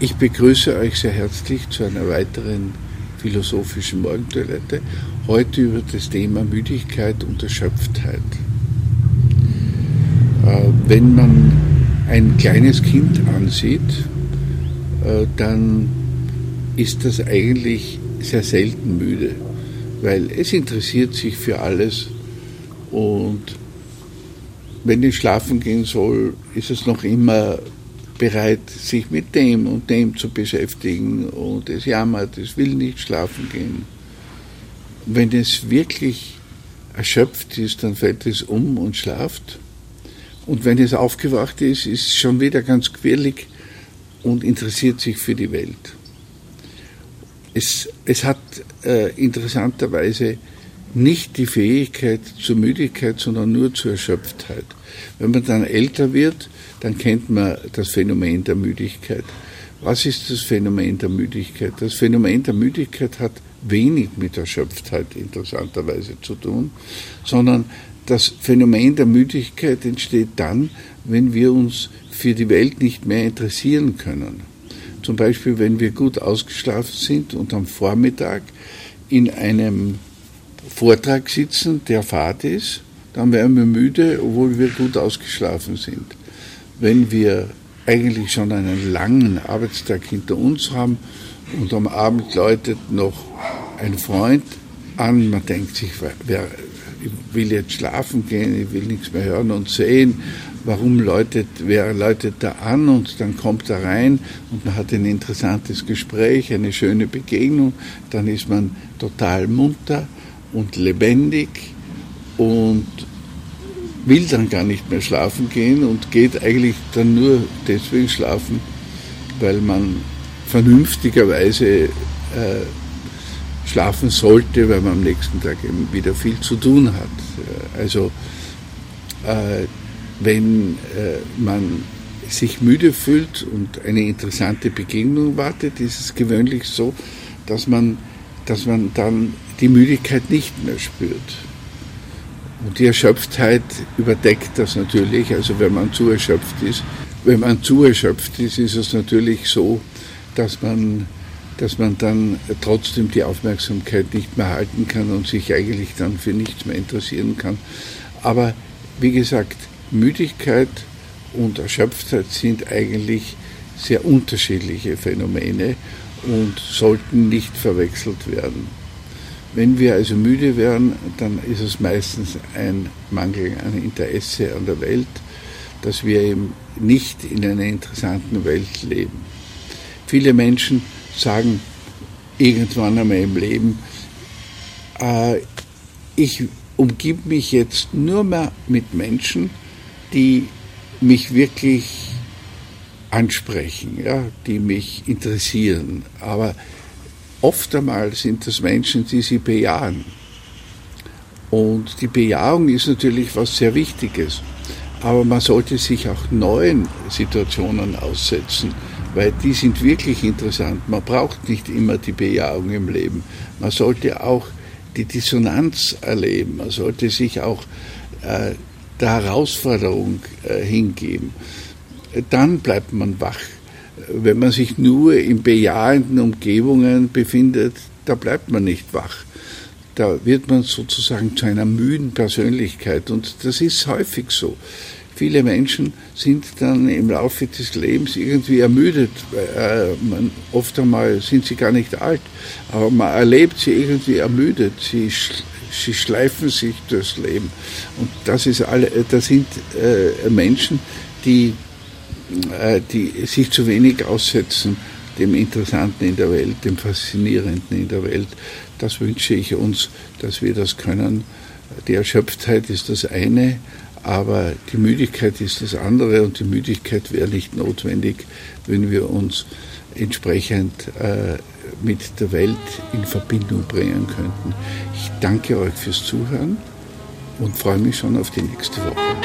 Ich begrüße euch sehr herzlich zu einer weiteren philosophischen Morgentoilette. Heute über das Thema Müdigkeit und Erschöpftheit. Wenn man ein kleines Kind ansieht, dann ist das eigentlich sehr selten müde, weil es interessiert sich für alles und wenn es schlafen gehen soll, ist es noch immer bereit, sich mit dem und dem zu beschäftigen und es jammert, es will nicht schlafen gehen. Wenn es wirklich erschöpft ist, dann fällt es um und schlaft. Und wenn es aufgewacht ist, ist es schon wieder ganz quirlig und interessiert sich für die Welt. Es hat interessanterweise nicht die Fähigkeit zur Müdigkeit, sondern nur zur Erschöpftheit. Wenn man dann älter wird, dann kennt man das Phänomen der Müdigkeit. Was ist das Phänomen der Müdigkeit? Das Phänomen der Müdigkeit hat wenig mit Erschöpftheit interessanterweise zu tun, sondern das Phänomen der Müdigkeit entsteht dann, wenn wir uns für die Welt nicht mehr interessieren können. Zum Beispiel, wenn wir gut ausgeschlafen sind und am Vormittag in einem Vortrag sitzen, der fad ist, dann werden wir müde, obwohl wir gut ausgeschlafen sind. Wenn wir eigentlich schon einen langen Arbeitstag hinter uns haben und am Abend läutet noch ein Freund an, man denkt sich, ich will jetzt schlafen gehen, ich will nichts mehr hören und sehen, wer läutet da an und dann kommt er rein und man hat ein interessantes Gespräch, eine schöne Begegnung, dann ist man total munter und lebendig und will dann gar nicht mehr schlafen gehen und geht eigentlich dann nur deswegen schlafen, weil man vernünftigerweise schlafen sollte, weil man am nächsten Tag eben wieder viel zu tun hat. Also wenn man sich müde fühlt und eine interessante Begegnung wartet, ist es gewöhnlich so, dass man dann die Müdigkeit nicht mehr spürt. Und die Erschöpftheit überdeckt das natürlich, also wenn man zu erschöpft ist. Wenn man zu erschöpft ist, ist es natürlich so, dass man dann trotzdem die Aufmerksamkeit nicht mehr halten kann und sich eigentlich dann für nichts mehr interessieren kann. Aber wie gesagt, Müdigkeit und Erschöpftheit sind eigentlich sehr unterschiedliche Phänomene und sollten nicht verwechselt werden. Wenn wir also müde werden, dann ist es meistens ein Mangel an Interesse an der Welt, dass wir eben nicht in einer interessanten Welt leben. Viele Menschen sagen irgendwann einmal im Leben, ich umgib mich jetzt nur mehr mit Menschen, die mich wirklich ansprechen, ja, die mich interessieren. Aber oft einmal sind das Menschen, die sie bejahen. Und die Bejahung ist natürlich was sehr Wichtiges. Aber man sollte sich auch neuen Situationen aussetzen, weil die sind wirklich interessant. Man braucht nicht immer die Bejahung im Leben. Man sollte auch die Dissonanz erleben. Man sollte sich auch der Herausforderung hingeben. Dann bleibt man wach. Wenn man sich nur in bejahenden Umgebungen befindet, da bleibt man nicht wach. Da wird man sozusagen zu einer müden Persönlichkeit und das ist häufig so. Viele Menschen sind dann im Laufe des Lebens irgendwie ermüdet. Oft einmal sind sie gar nicht alt, aber man erlebt sie irgendwie ermüdet. Sie schleifen sich durchs Leben. Und das sind Menschen, die sich zu wenig aussetzen dem Interessanten in der Welt, dem Faszinierenden in der Welt. Das wünsche ich uns, dass wir das können. Die Erschöpftheit ist das eine, aber die Müdigkeit ist das andere und die Müdigkeit wäre nicht notwendig, wenn wir uns entsprechend mit der Welt in Verbindung bringen könnten. Ich danke euch fürs Zuhören und freue mich schon auf die nächste Woche.